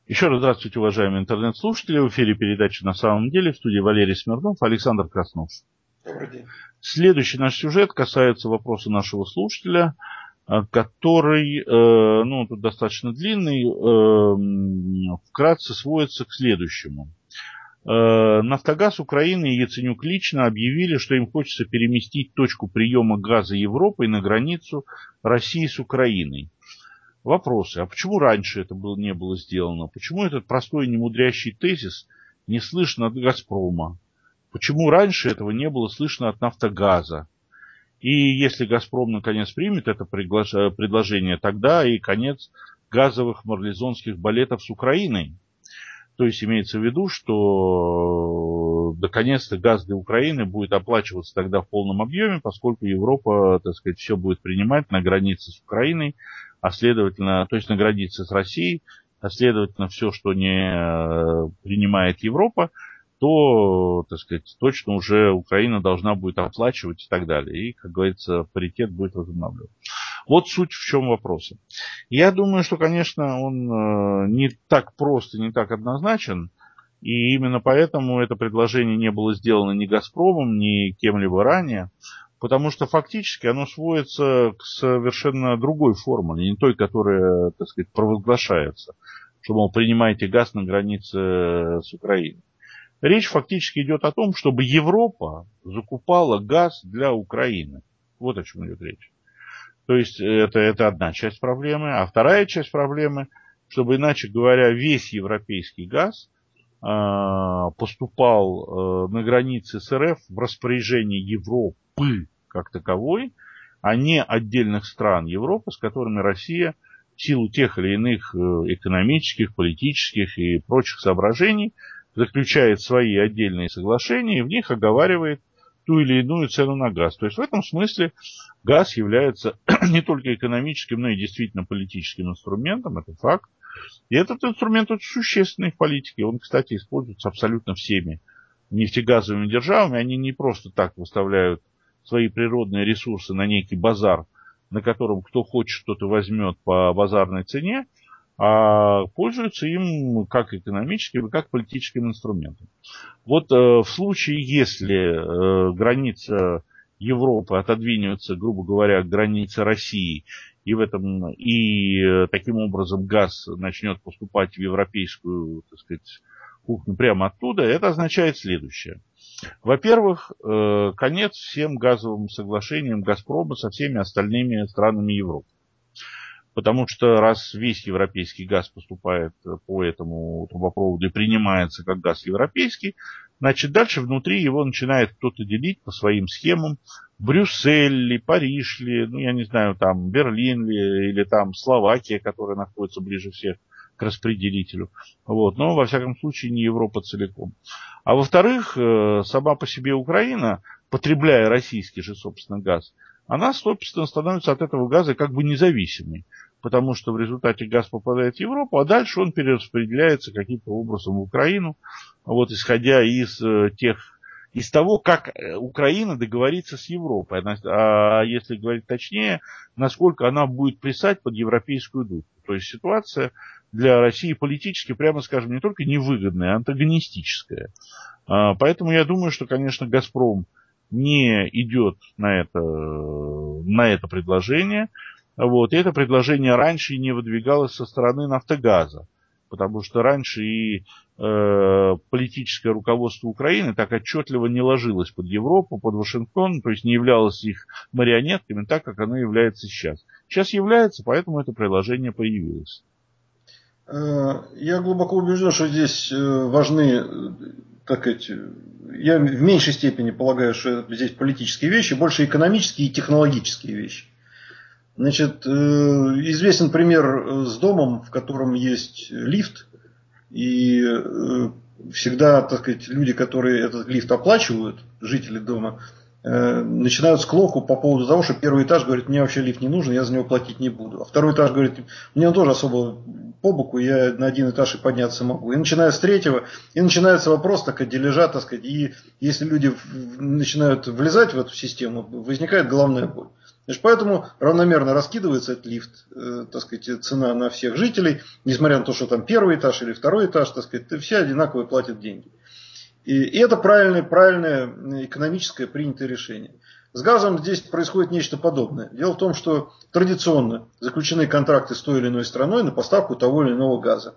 Еще раз здравствуйте, уважаемые интернет-слушатели. В эфире передачи «На самом деле», в студии Валерий Смирнов, Александр Краснов. Добрый день. Следующий наш сюжет касается вопроса нашего слушателя, который, тут достаточно длинный, вкратце сводится к следующему. «Нафтогаз Украины и Яценюк лично объявили, что им хочется переместить точку приема газа Европой на границу России с Украиной. Вопросы. А почему раньше это не было сделано? Почему этот простой немудрящий тезис не слышно от «Газпрома»? Почему раньше этого не было слышно от «Нафтогаза»? И если «Газпром» наконец примет это предложение, тогда и конец газовых марлезонских балетов с Украиной. То есть имеется в виду, что наконец-то газ для Украины будет оплачиваться тогда в полном объеме, поскольку Европа, все будет принимать на границе с Украиной, а следовательно, то есть на границе с Россией, а следовательно, все, что не принимает Европа, то, точно уже Украина должна будет оплачивать и так далее. И, как говорится, паритет будет возобновлен. Вот суть в чем вопроса. Я думаю, что, конечно, он не так прост и не так однозначен, и именно поэтому это предложение не было сделано ни «Газпромом», ни кем-либо ранее, потому что фактически оно сводится к совершенно другой формуле, не той, которая, провозглашается, что, мол, принимайте газ на границе с Украиной. Речь фактически идет о том, чтобы Европа закупала газ для Украины. Вот о чем идет речь. То есть это одна часть проблемы. А вторая часть проблемы, чтобы, иначе говоря, весь европейский газ поступал на границе с РФ в распоряжение Европы как таковой, а не отдельных стран Европы, с которыми Россия в силу тех или иных экономических, политических и прочих соображений заключает свои отдельные соглашения и в них оговаривает ту или иную цену на газ. То есть в этом смысле газ является не только экономическим, но и действительно политическим инструментом, это факт. И этот инструмент очень существенный в политике. Он, кстати, используется абсолютно всеми нефтегазовыми державами. Они не просто так выставляют свои природные ресурсы на некий базар, на котором кто хочет, что-то возьмет по базарной цене, а пользуются им как экономическим, как политическим инструментом. Вот в случае, если граница Европы отодвинется, грубо говоря, к границе России, и таким образом газ начнет поступать в европейскую, кухню прямо оттуда, это означает следующее. Во-первых, конец всем газовым соглашениям «Газпрома» со всеми остальными странами Европы. Потому что раз весь европейский газ поступает по этому трубопроводу и принимается как газ европейский, значит дальше внутри его начинает кто-то делить по своим схемам. Брюссель ли, Париж ли, я не знаю, там Берлин ли, или там Словакия, которая находится ближе всех к распределителю. Вот. Но, во всяком случае, не Европа целиком. А во-вторых, сама по себе Украина, потребляя российский же, собственно, газ, она, собственно, становится от этого газа как бы независимой. Потому что в результате газ попадает в Европу, а дальше он перераспределяется каким-то образом в Украину, исходя из того, как Украина договорится с Европой. А если говорить точнее, насколько она будет плясать под европейскую дудку. То есть ситуация для России политически, прямо скажем, не только невыгодная, а антагонистическая. Поэтому я думаю, что, конечно, «Газпром» не идет на это предложение. И это предложение раньше не выдвигалось со стороны «Нафтогаза», потому что раньше и политическое руководство Украины так отчетливо не ложилось под Европу, под Вашингтон, то есть не являлось их марионетками так, как оно является сейчас. Сейчас является, поэтому это предложение появилось. Я глубоко убежден, что здесь важны, я в меньшей степени полагаю, что здесь политические вещи, больше экономические и технологические вещи. Значит, известен пример с домом, в котором есть лифт, и всегда, люди, которые этот лифт оплачивают, жители дома, начинают склоку по поводу того, что первый этаж говорит, мне вообще лифт не нужен, я за него платить не буду. А второй этаж говорит, мне он тоже особо по боку, я на один этаж и подняться могу. И начиная с третьего, и начинается вопрос, дележа, и если люди начинают влезать в эту систему, возникает головная боль. Значит, поэтому равномерно раскидывается этот лифт, так сказать, цена на всех жителей, несмотря на то, что там первый этаж или второй этаж, так сказать, все одинаково платят деньги. И это правильное экономическое принятое решение. С газом здесь происходит нечто подобное. Дело в том, что традиционно заключены контракты с той или иной страной на поставку того или иного газа.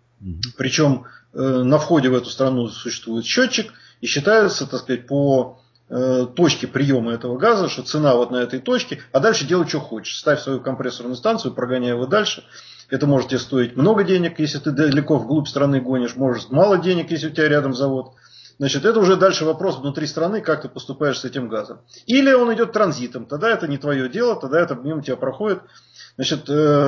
Причем на входе в эту страну существует счетчик и считается, так сказать, по точке приема этого газа, что цена вот на этой точке, а дальше делай, что хочешь. Ставь свою компрессорную станцию, прогоняй его дальше. Это может тебе стоить много денег, если ты далеко вглубь страны гонишь, может мало денег, если у тебя рядом завод. Значит, это уже дальше вопрос внутри страны, как ты поступаешь с этим газом. Или он идет транзитом, тогда это не твое дело, тогда это мимо тебя проходит. Значит,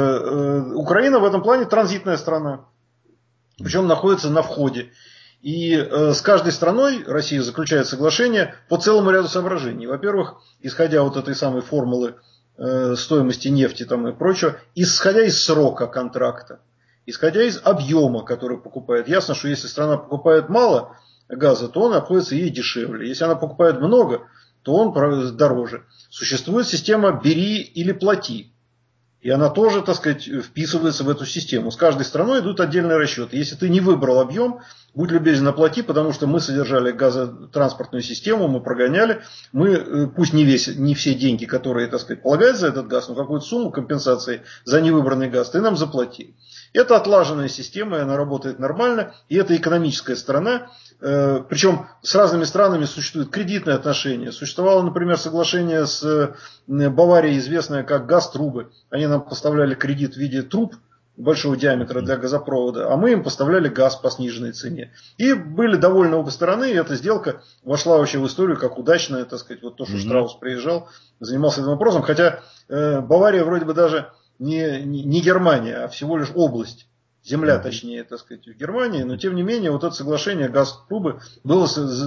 Украина в этом плане транзитная страна, причем находится на входе. И с каждой страной Россия заключает соглашение по целому ряду соображений. Во-первых, исходя вот этой самой формулы стоимости нефти там и прочего, исходя из срока контракта, исходя из объема, который покупает. Ясно, что если страна покупает мало газа, то он обходится ей дешевле. Если она покупает много, то он дороже. Существует система «бери или плати». И она тоже, так сказать, вписывается в эту систему. С каждой страной идут отдельные расчеты. Если ты не выбрал объем, будь любезен, оплати, потому что мы содержали газотранспортную систему, мы прогоняли. Мы, пусть не все деньги, которые, так сказать, полагаются за этот газ, но какую-то сумму компенсации за невыбранный газ ты нам заплати. Это отлаженная система, и она работает нормально. И это экономическая сторона. Причем с разными странами существуют кредитные отношения. Существовало, например, соглашение с Баварией, известное как «Газтрубы». Они нам поставляли кредит в виде труб большого диаметра для газопровода, а мы им поставляли газ по сниженной цене. И были довольны обе стороны, и эта сделка вошла вообще в историю как удачная, так сказать, вот то, что Штраус приезжал, занимался этим вопросом. Хотя Бавария вроде бы даже не Германия, а всего лишь область. Земля, точнее, так сказать, в Германии, но тем не менее вот это соглашение Газтрубы было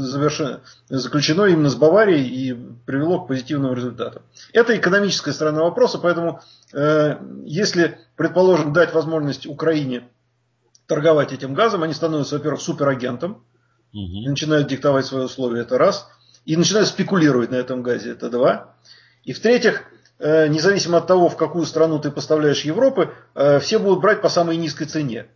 заключено именно с Баварией и привело к позитивным результатам. Это экономическая сторона вопроса, поэтому если, предположим, дать возможность Украине торговать этим газом, они становятся, во-первых, суперагентом, и начинают диктовать свои условия, это раз, и начинают спекулировать на этом газе, это два, и в-третьих, независимо от того, в какую страну ты поставляешь Европы, все будут брать по самой низкой цене.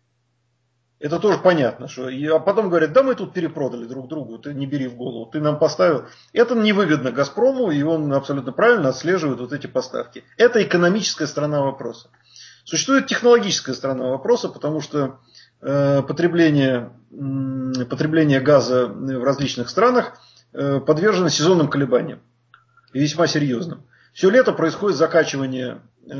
Это тоже понятно. А потом говорят, да мы тут перепродали друг другу, ты не бери в голову, ты нам поставил. Это невыгодно «Газпрому», и он абсолютно правильно отслеживает вот эти поставки. Это экономическая сторона вопроса. Существует технологическая сторона вопроса, потому что потребление газа в различных странах подвержено сезонным колебаниям. И весьма серьезным. Все лето происходит закачивание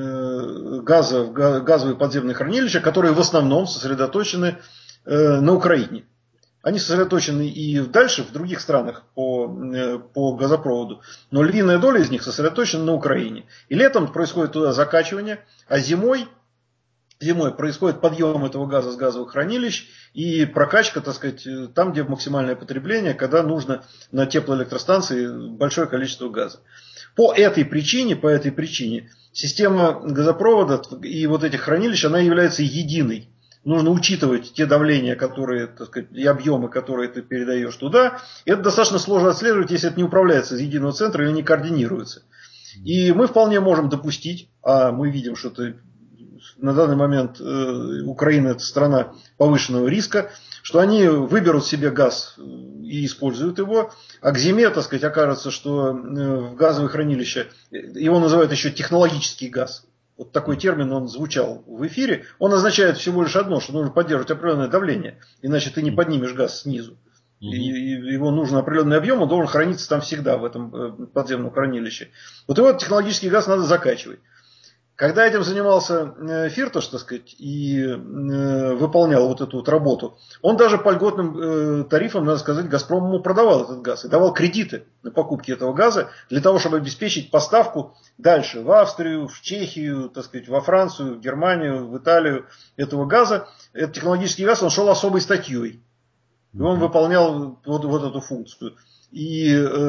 газа в газовые подземные хранилища, которые в основном сосредоточены на Украине. Они сосредоточены и дальше в других странах по газопроводу, но львиная доля из них сосредоточена на Украине. И летом происходит туда закачивание, а зимой происходит подъем этого газа с газовых хранилищ и прокачка, так сказать, там, где максимальное потребление, когда нужно на теплоэлектростанции большое количество газа. По этой причине система газопровода и вот этих хранилищ, она является единой. Нужно учитывать те давления, которые, так сказать, и объемы, которые ты передаешь туда. Это достаточно сложно отслеживать, если это не управляется из единого центра или не координируется. И мы вполне можем допустить, а мы видим, что на данный момент Украина это страна повышенного риска, что они выберут себе газ и используют его, а к зиме, так сказать, окажется, что в газовые хранилища, его называют еще технологический газ. Вот такой термин, он звучал в эфире. Он означает всего лишь одно, что нужно поддерживать определенное давление, иначе ты не поднимешь газ снизу. И его нужен определенный объем, он должен храниться там всегда, в этом подземном хранилище. Вот его технологический газ надо закачивать. Когда этим занимался Фирташ, так сказать, и выполнял вот эту вот работу, он даже по льготным тарифам, надо сказать, «Газпром» ему продавал этот газ и давал кредиты на покупки этого газа для того, чтобы обеспечить поставку дальше в Австрию, в Чехию, так сказать, во Францию, в Германию, в Италию этого газа. Этот технологический газ, он шел особой статьей. И он выполнял вот эту функцию. И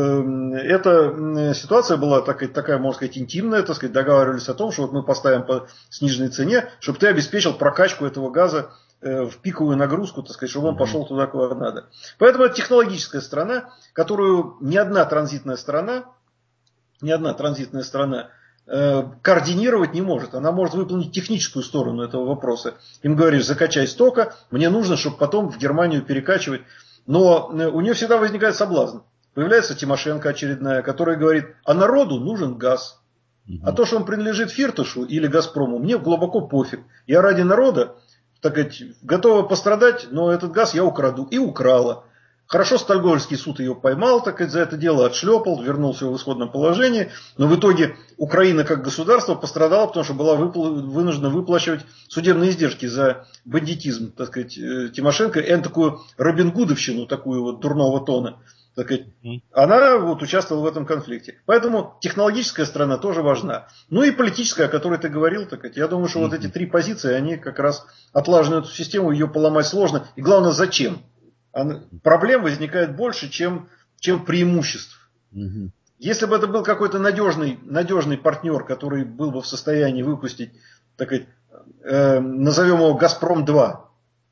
эта ситуация была такая, можно сказать, интимная, так сказать, договаривались о том, что вот мы поставим по сниженной цене, чтобы ты обеспечил прокачку этого газа в пиковую нагрузку, так сказать, чтобы он пошел туда, куда надо. Поэтому это технологическая сторона, которую ни одна транзитная сторона ни одна транзитная страна координировать не может. Она может выполнить техническую сторону этого вопроса. Им говоришь, закачай столько, мне нужно, чтобы потом в Германию перекачивать. Но у нее всегда возникает соблазн. Появляется Тимошенко очередная, которая говорит, а народу нужен газ. А то, что он принадлежит Фирташу или Газпрому, мне глубоко пофиг. Я ради народа, так сказать, готова пострадать, но этот газ я украду. И украла. Хорошо, Стокгольмский суд ее поймал, так сказать, за это дело отшлепал, вернулся в исходном положении. Но в итоге Украина как государство пострадала, потому что была вынуждена выплачивать судебные издержки за бандитизм, так сказать, Тимошенко. И такую Робин Гудовщину, такую вот дурного тона. Так сказать, она вот участвовала в этом конфликте. Поэтому технологическая сторона тоже важна. Ну и политическая, о которой ты говорил, так сказать, я думаю, что вот эти три позиции, они как раз отлаживают эту систему, ее поломать сложно. И главное, зачем? Проблем возникает больше, чем преимуществ. Если бы это был какой-то надежный партнер, который был бы в состоянии выпустить, так сказать, назовем его «Газпром-2»,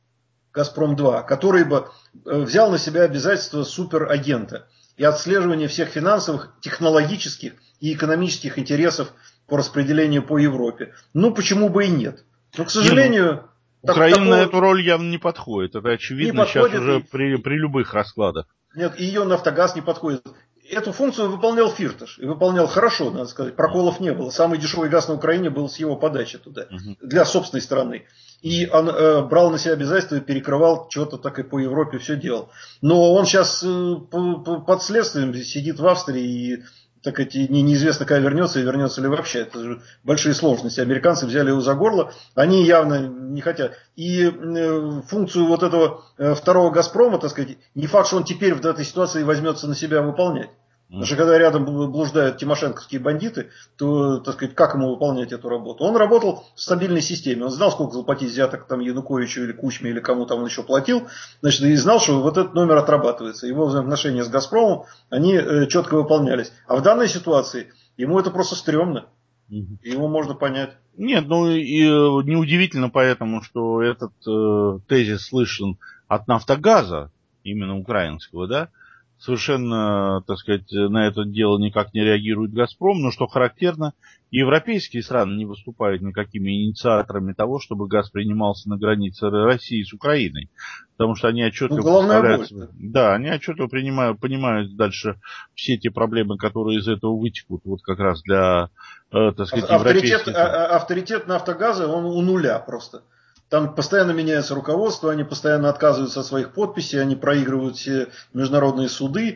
который бы взял на себя обязательства суперагента и отслеживание всех финансовых, технологических и экономических интересов по распределению по Европе. Ну, почему бы и нет? Но, к сожалению... Украина на эту роль явно не подходит. Это очевидно сейчас уже при любых раскладах. Нет, и ее «Нафтогаз» не подходит. Эту функцию выполнял Фирташ. И выполнял хорошо, надо сказать. Проколов не было. Самый дешевый газ на Украине был с его подачи туда. Для собственной страны. И он брал на себя обязательства и перекрывал что-то так и по Европе все делал. Но он сейчас под следствием сидит в Австрии и так сказать, неизвестно, когда вернется и вернется ли вообще. Это же большие сложности. Американцы взяли его за горло, они явно не хотят. И функцию вот этого второго «Газпрома», так сказать, не факт, что он теперь в этой ситуации возьмется на себя выполнять. Потому что когда рядом блуждают тимошенковские бандиты, то, так сказать, как ему выполнять эту работу? Он работал в стабильной системе. Он знал, сколько заплатить взяток там Януковичу или Кучме, или кому там он еще платил. Значит, и знал, что вот этот номер отрабатывается. Его взаимоотношения с «Газпромом», они четко выполнялись. А в данной ситуации ему это просто стрёмно. Его можно понять. Нет, ну и неудивительно поэтому, что этот тезис слышен от «Нафтогаза», именно украинского, да, совершенно, так сказать, на это дело никак не реагирует «Газпром», но что характерно, европейские страны не выступают никакими инициаторами того, чтобы газ принимался на границе России с Украиной, потому что они отчетливо представляют, да, они отчетливо понимают дальше все те проблемы, которые из этого вытекут, вот как раз для, так сказать, европейских. Авторитет «Нафтогаза», он у нуля просто. Там постоянно меняется руководство, они постоянно отказываются от своих подписей, они проигрывают все международные суды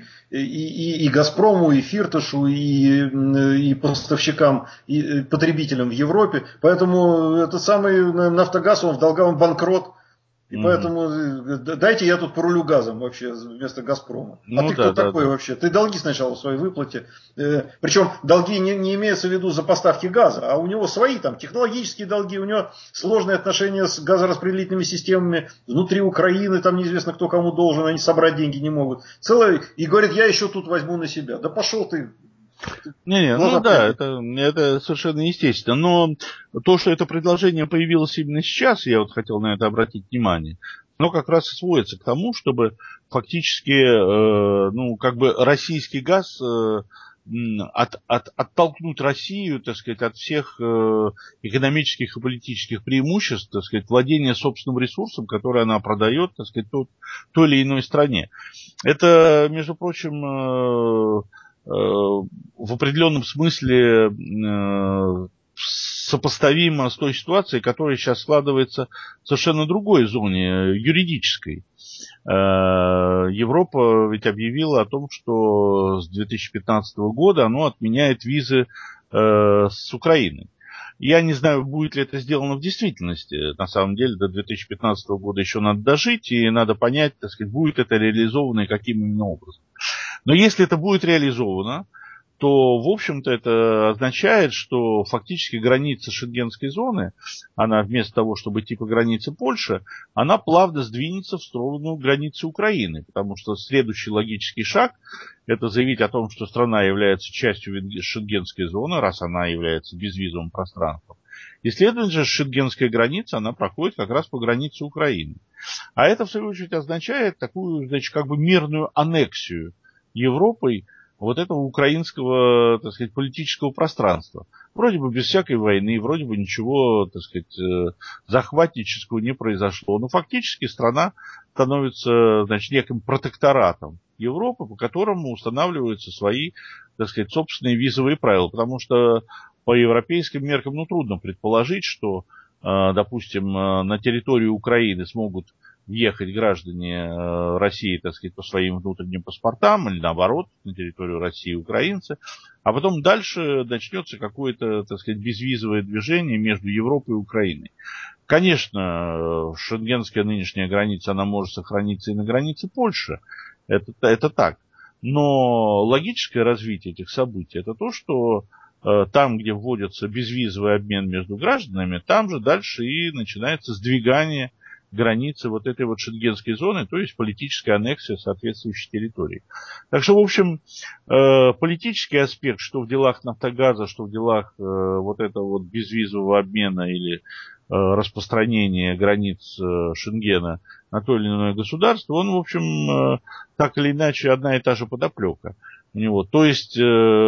и «Газпрому», и Фирташу, и поставщикам, и потребителям в Европе. Поэтому этот самый «Нафтогаз», он в долговом банкрот. И поэтому дайте я тут порулю газом вообще вместо «Газпрома». А ты кто такой вообще? Ты долги сначала в своей выплате. Причем долги не имеются в виду за поставки газа, а у него свои там технологические долги, у него сложные отношения с газораспределительными системами внутри Украины, там неизвестно кто кому должен, они собрать деньги не могут. И говорит, я еще тут возьму на себя. Да пошел ты. Ну да, это совершенно естественно. Но то, что это предложение появилось именно сейчас, я вот хотел на это обратить внимание, оно как раз и сводится к тому, чтобы фактически, ну, как бы российский газ оттолкнуть Россию, так сказать, от всех экономических и политических преимуществ, так сказать, владения собственным ресурсом, который она продает, так сказать, той или иной стране. Это, между прочим, в определенном смысле сопоставимо с той ситуацией, которая сейчас складывается в совершенно другой зоне, юридической. Европа ведь объявила о том, что с 2015 года оно отменяет визы с Украиной. Я не знаю, будет ли это сделано в действительности. На самом деле, до 2015 года еще надо дожить, и надо понять, так сказать, будет это реализовано и каким именно образом. Но если это будет реализовано, то, в общем-то, это означает, что фактически граница Шенгенской зоны, она вместо того, чтобы идти по границе Польши, она плавно сдвинется в сторону границы Украины, потому что следующий логический шаг – это заявить о том, что страна является частью Шенгенской зоны, раз она является безвизовым пространством. И, следовательно же, шенгенская граница, она проходит как раз по границе Украины. А это, в свою очередь, означает такую, значит, как бы мирную аннексию Европой вот этого украинского, так сказать, политического пространства. Вроде бы без всякой войны, вроде бы ничего, так сказать, захватнического не произошло. Но фактически страна становится, значит, неким протекторатом Европы, по которому устанавливаются свои, так сказать, собственные визовые правила. Потому что по европейским меркам, ну, трудно предположить, что, допустим, на территорию Украины смогут въехать граждане России, так сказать, по своим внутренним паспортам, или наоборот, на территорию России украинцы, а потом дальше начнется какое-то, так сказать, безвизовое движение между Европой и Украиной. Конечно, шенгенская нынешняя граница, она может сохраниться и на границе Польши, это так. Но логическое развитие этих событий, это то, что там, где вводится безвизовый обмен между гражданами, там же дальше и начинается сдвигание границы вот этой вот шенгенской зоны, то есть политическая аннексия соответствующей территории. Так что, в общем, политический аспект, что в делах «Нафтогаза», что в делах вот этого вот безвизового обмена или распространения границ Шенгена на то или иное государство, он, в общем, так или иначе одна и та же подоплека у него. То есть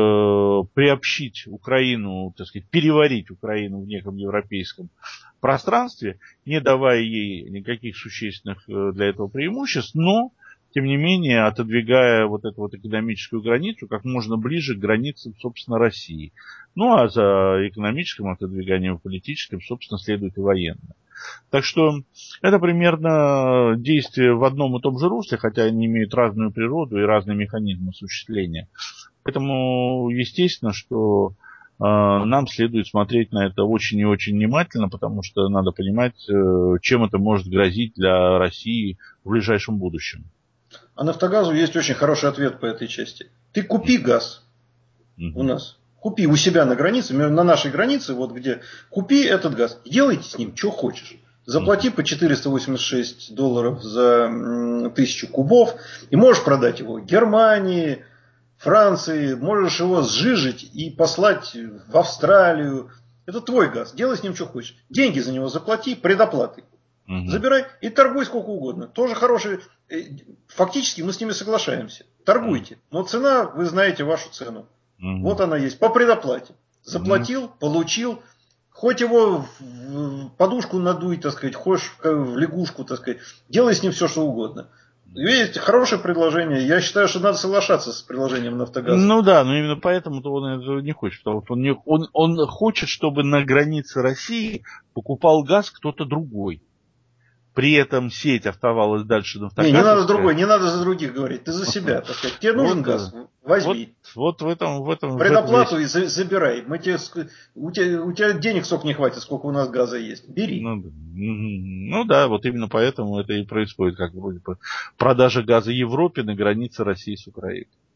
приобщить Украину, так сказать, переварить Украину в неком европейском пространстве, не давая ей никаких существенных для этого преимуществ, но, тем не менее, отодвигая вот эту вот экономическую границу как можно ближе к границам, собственно, России. Ну, а за экономическим отодвиганием, политическим, собственно, следует и военное. Так что это примерно действие в одном и том же русле, хотя они имеют разную природу и разный механизм осуществления. Поэтому естественно, что нам следует смотреть на это очень и очень внимательно, потому что надо понимать, чем это может грозить для России в ближайшем будущем. А «Нафтогазу» есть очень хороший ответ по этой части. Ты купи газ у нас. Купи у себя на границе, на нашей границе, вот где, купи этот газ. Делайте с ним, что хочешь. Заплати по $486 за 1000 кубов. И можешь продать его Германии, Франции. Можешь его сжижить и послать в Австралию. Это твой газ. Делай с ним, что хочешь. Деньги за него заплати предоплатой. Забирай и торгуй сколько угодно. Тоже хороший. Фактически мы с ними соглашаемся. Торгуйте. Но цена, вы знаете вашу цену. Вот она есть. По предоплате. Заплатил, получил. Хоть его в подушку надуй, так сказать, хочешь в лягушку, так сказать. Делай с ним все, что угодно. Есть хорошее предложение. Я считаю, что надо соглашаться с предложением «Нафтогаза». Ну да, но именно поэтому-то он этого не хочет. Потому что он хочет, чтобы на границе России покупал газ кто-то другой. При этом сеть оставалась дальше Не надо другой, не надо за других говорить. Ты за себя, так сказать. Тебе нужен газ? Возьми. Вот в этом предоплату и забирай. У тебя денег столько не хватит, сколько у нас газа есть. Бери. Ну да, вот именно поэтому это и происходит, как вроде бы продажа газа Европе на границе России с Украиной.